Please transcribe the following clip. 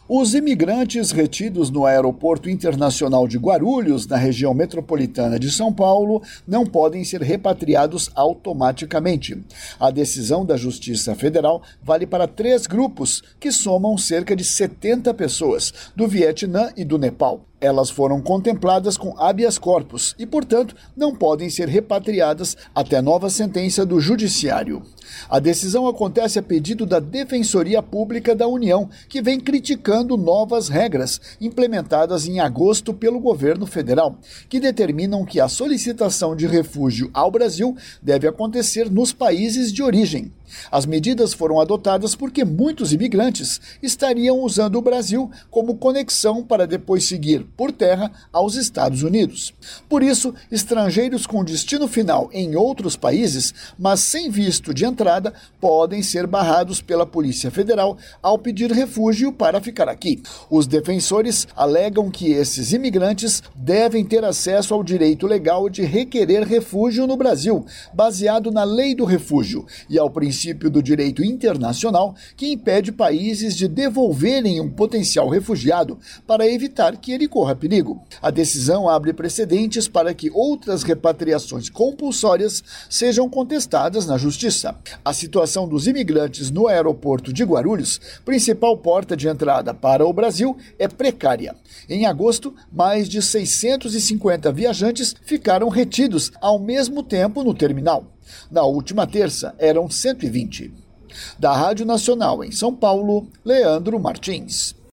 Os imigrantes retidos no Aeroporto Internacional de Guarulhos, na região metropolitana de São Paulo, não podem ser repatriados automaticamente. A decisão da Justiça Federal vale para 3 grupos, que somam cerca de 70 pessoas, do Vietnã e do Nepal. Elas foram contempladas com habeas corpus e, portanto, não podem ser repatriadas até nova sentença do Judiciário. A decisão acontece a pedido da Defensoria Pública da União, que vem criticando novas regras implementadas em agosto pelo governo federal, que determinam que a solicitação de refúgio ao Brasil deve acontecer nos países de origem. As medidas foram adotadas porque muitos imigrantes estariam usando o Brasil como conexão para depois seguir por terra aos Estados Unidos. Por isso, estrangeiros com destino final em outros países, mas sem visto de entrada, podem ser barrados pela Polícia Federal ao pedir refúgio para ficar aqui. Os defensores alegam que esses imigrantes devem ter acesso ao direito legal de requerer refúgio no Brasil, baseado na Lei do Refúgio e ao princípio do direito internacional, que impede países de devolverem um potencial refugiado para evitar que ele corra perigo. A decisão abre precedentes para que outras repatriações compulsórias sejam contestadas na Justiça. A situação dos imigrantes no aeroporto de Guarulhos, principal porta de entrada para o Brasil, é precária. Em agosto, mais de 650 viajantes ficaram retidos ao mesmo tempo no terminal. Na última terça, eram 120. Da Rádio Nacional em São Paulo, Leandro Martins.